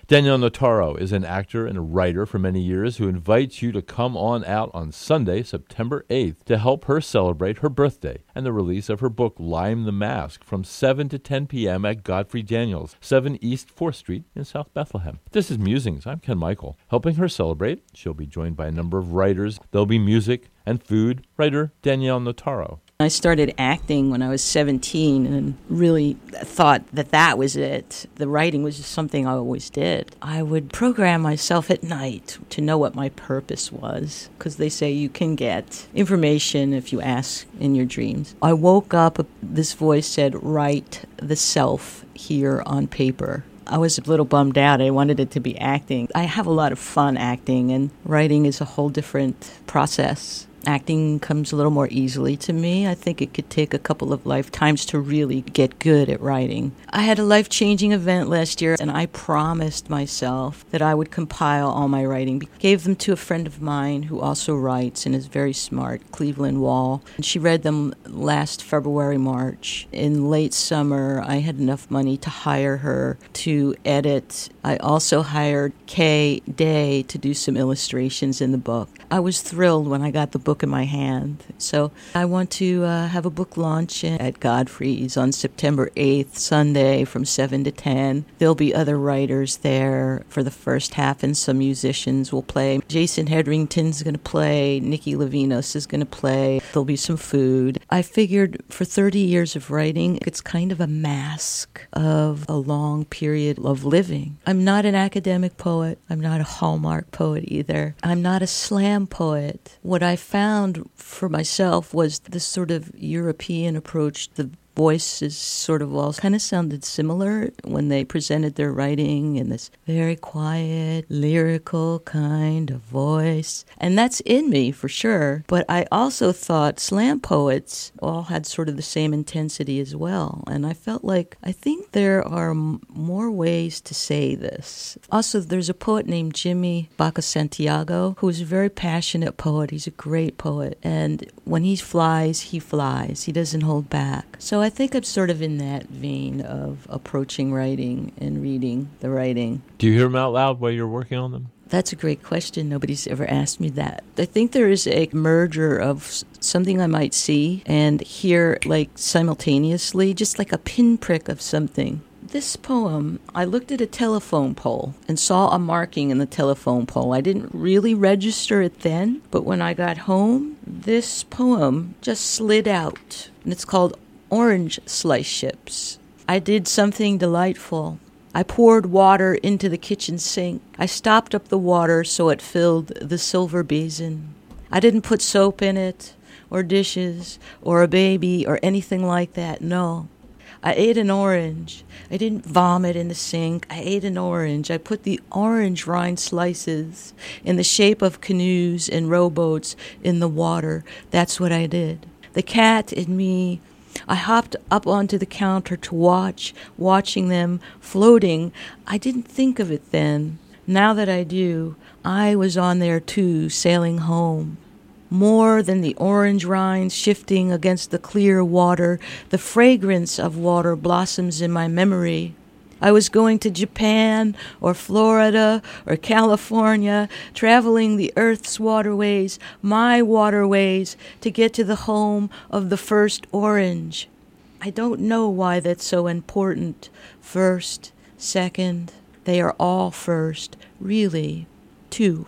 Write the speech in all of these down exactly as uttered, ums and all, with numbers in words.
Danielle Notaro is an actor and a writer for many years who invites you to come on out on Sunday, September eighth, to help her celebrate her birthday and the release of her book, Lime the Mask, from seven to ten p.m. at Godfrey Daniels, seven East fourth Street in South Bethlehem. This is Musings. I'm Ken Michael. Helping her celebrate, she'll be joined by a number of writers. There'll be music and food. Writer Danielle Notaro. I started acting when I was seventeen and really thought that that was it. The writing was just something I always did. I would program myself at night to know what my purpose was, because they say you can get information if you ask in your dreams. I woke up, this voice said, write the self here on paper. I was a little bummed out. I wanted it to be acting. I have a lot of fun acting, and writing is a whole different process. Acting comes a little more easily to me. I think it could take a couple of lifetimes to really get good at writing. I had a life-changing event last year, and I promised myself that I would compile all my writing. Gave them to a friend of mine who also writes and is very smart, Cleveland Wall. And she read them last February, March. In late summer, I had enough money to hire her to edit. I also hired Kay Day to do some illustrations in the book. I was thrilled when I got the book in my hand. So I want to uh, have a book launch at Godfrey's on September eighth, Sunday from seven to ten. There'll be other writers there for the first half, and some musicians will play. Jason Hedrington's going to play. Nikki Levinos is going to play. There'll be some food. I figured for thirty years of writing, it's kind of a mask of a long period of living. I'm not an academic poet. I'm not a Hallmark poet either. I'm not a slam poet. What I found for myself was this sort of European approach. The voices sort of all kind of sounded similar when they presented their writing in this very quiet, lyrical kind of voice. And that's in me for sure. But I also thought slam poets all had sort of the same intensity as well. And I felt like I think there are m- more ways to say this. Also, there's a poet named Jimmy Baca Santiago who's a very passionate poet. He's a great poet. And when he flies, he flies. He doesn't hold back. So I think I'm sort of in that vein of approaching writing and reading the writing. Do you hear them out loud while you're working on them? That's a great question. Nobody's ever asked me that. I think there is a merger of something I might see and hear like simultaneously, just like a pinprick of something. This poem, I looked at a telephone pole and saw a marking in the telephone pole. I didn't really register it then, but when I got home, this poem just slid out. And it's called Orange Slice Ships. I did something delightful. I poured water into the kitchen sink. I stopped up the water so it filled the silver basin. I didn't put soap in it, or dishes, or a baby, or anything like that, no. I ate an orange. I didn't vomit in the sink. I ate an orange. I put the orange rind slices in the shape of canoes and rowboats in the water. That's what I did. The cat and me, I hopped up onto the counter to watch, watching them floating. I didn't think of it then. Now that I do, I was on there too, sailing home. More than the orange rinds shifting against the clear water, the fragrance of water blossoms in my memory. I was going to Japan or Florida or California, traveling the earth's waterways, my waterways, to get to the home of the first orange. I don't know why that's so important. First, second, they are all first, really, too.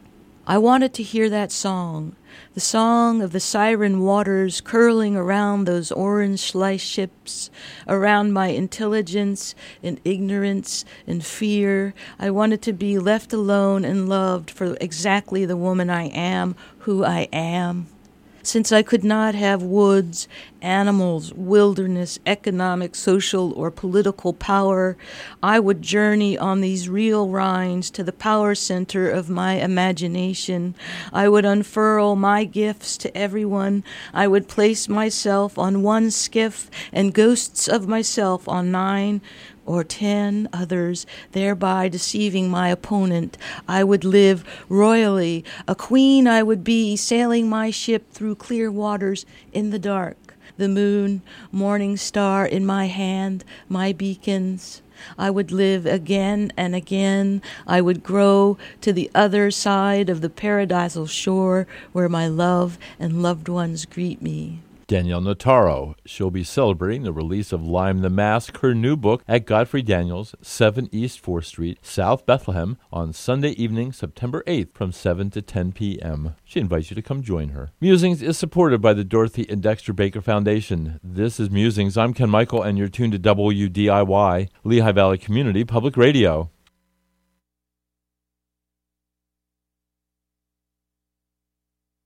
I wanted to hear that song, the song of the siren waters curling around those orange slice ships, around my intelligence and ignorance and fear. I wanted to be left alone and loved for exactly the woman I am, who I am. Since I could not have woods, animals, wilderness, economic, social, or political power, I would journey on these real rinds to the power center of my imagination. I would unfurl my gifts to everyone. I would place myself on one skiff and ghosts of myself on nine or ten others, thereby deceiving my opponent. I would live royally. A queen I would be, sailing my ship through clear waters in the dark. The moon, morning star in my hand, my beacons. I would live again and again. I would grow to the other side of the paradisal shore where my love and loved ones greet me. Danielle Notaro. She'll be celebrating the release of Lime the Mask, her new book, at Godfrey Daniels, seven East fourth Street, South Bethlehem, on Sunday evening, September eighth, from seven to ten p.m. She invites you to come join her. Musings is supported by the Dorothy and Dexter Baker Foundation. This is Musings. I'm Ken Michael, and you're tuned to W D I Y, Lehigh Valley Community Public Radio.